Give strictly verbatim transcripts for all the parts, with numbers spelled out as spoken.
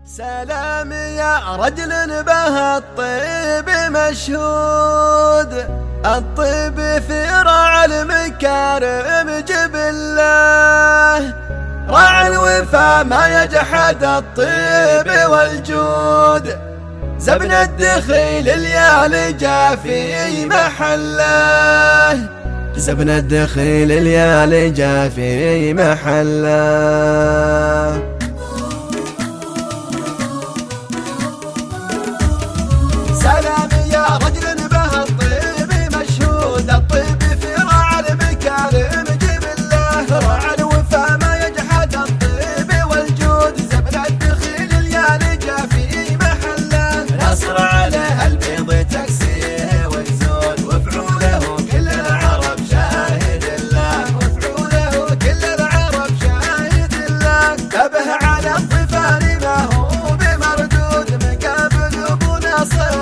سلام يا رجل به الطيب مشهود، الطيب في رعى المكارم جبله، راعي الوفا ما يجحد الطيب والجود، زبن الدخيل الليالي جا في محله، زبن الدخيل الليالي جا في محله. سلام يا رجل به الطيب مشهود، الطيب في رعى المكارم جبله، راعي الوفا ما يجحد الطيب والجود، زبن الدخيل الليالي جا في محله، نصر عليه البيض تكسيه والزود، وفعوله كل العرب شاهد الله، وفعوله كل العرب شاهد الله، تبه على الطفال ما هو بمردود، مقابل ابو نصر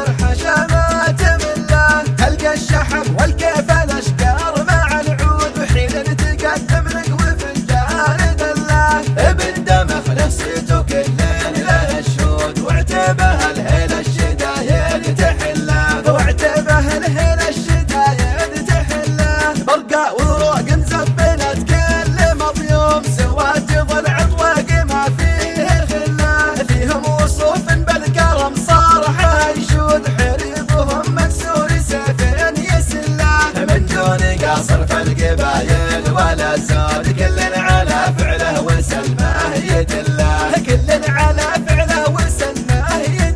الشحم والكيف الاشكار مع العود، وحين نتقدم نقوي في الجارد الله، ابن دمخ نفسيته كل له الشود، واعتبه الهيل الشدايد تحله، واعتبه الهيل الشدايد تحله، برقاء وروق مزبنت كل مضيوم، سوات ضلع طواق ما فيه خله، فيهم وصوف بالكرم صارح يشود، حريبهم مكسور قاصر في القبايل ولا زود، كل على فعله وسلمه يدله، كل على فعله وسلمه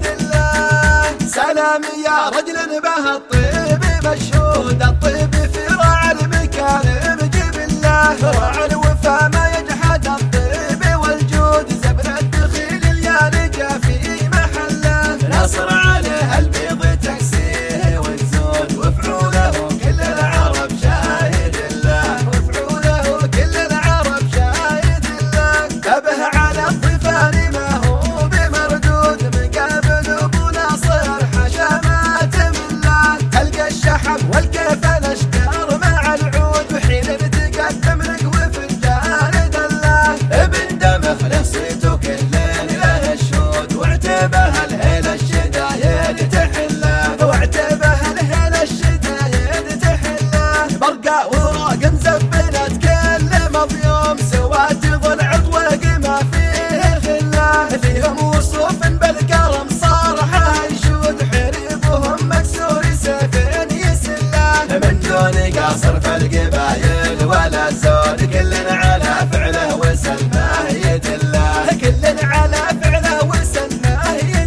يدله. سلام يا رجل به الطيب مشهود، الطيب في رعى المكارم جبله، راعي الوفا ما يجحد الطيب والجود، زبن الدخيل الليالي جا في محله، نصر عليه البيض تكسيه والزود، وفعوله كل العرب شاهد الله، وفعوله كل العرب شاهد الله، تبه على الطفال ما هو بمردود، مقابل ابو ناصر حشمات الله، تلقى الشحم والكيف الاشكار مع العود، وحين نتقدم نقوي في الجارد الله، ابن دمخ نفسيته كل له الشود، واعتبه الهيل الشدايد تحله، واعتبه الهيل الشدايد تحله، برقاء وروق مزبنت كل مضيوم، سوات ضلع طواق ما فيه خله، فيهم وصوف بالكرم صارح يشود، حريبهم مكسور سيفين يسله، من دون قاصر في القبايل ولا زود، كل على فعله وسلمه يدله، كل على فعله وسلمه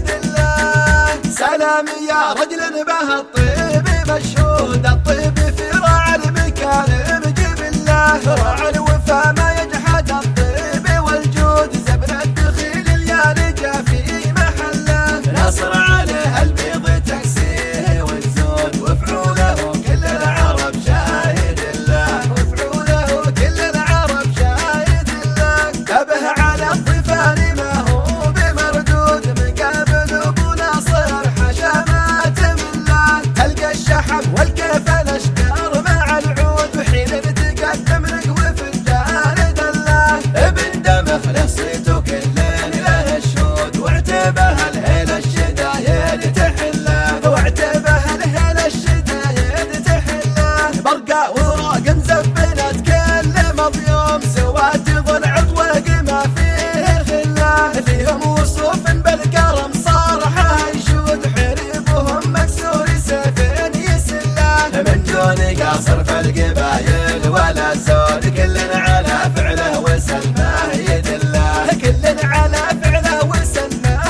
يدله. سلام يا رجل به الطيب مشهود، الطيب في رعى المكارم جبله، راعي الوفا ما يجحد الطيب والجود، زبن الدخيل الليالي جا في محله، نصر عليه البيض تكسيه والزود، وفعوله كل العرب شاهد الله، وفعوله كل العرب شاهد الله، تبه على الطفال ما هو بمردود، مقابل ابو ناصر حشمات الله، تلقى الشحم والكيف الاشكار مع العود، وحين نتقدم نقوي في الجارد الله، ابن دمخ نفسيته كل له الشود، واعتبه الهيل الشدايد تحله، واعتبه الهيل الشدايد تحله، برقاء وروق مزبنت كل مضيوم، سوات ضلع طواق ما فيه خله، فيهم وصوف بالكرم صارح يشود، حريبهم مكسور سيفين يسله، من دون قاصر في القبايل ولا زود، كل على فعله وسلمه يدله، كل على فعله وسلمه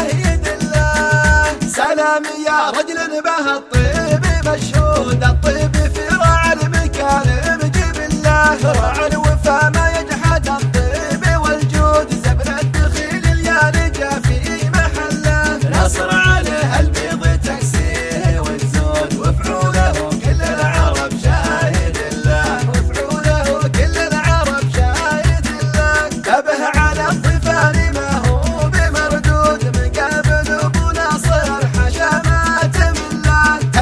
يدله. سلام يا رجل به الطيب مشهود، الطيب في رعى المكارم جبله، راعي الوفا ما يجحد الطيب والجود، زبن الدخيل الليالي جا في محله، نصر عليه البيض تكسيه والزود، وفعوله كل العرب شاهد الله، وفعوله كل العرب شاهد الله، تبه على الطفال ما هو بمردود، مقابل ابو ناصر حشمات الله،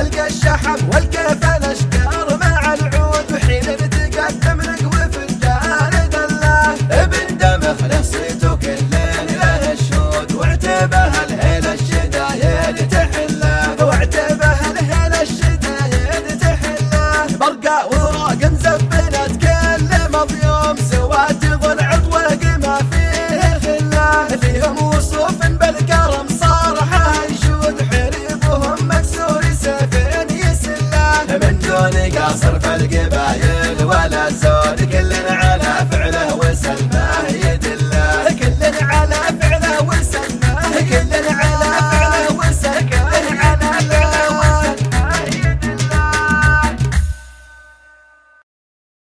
ولا زود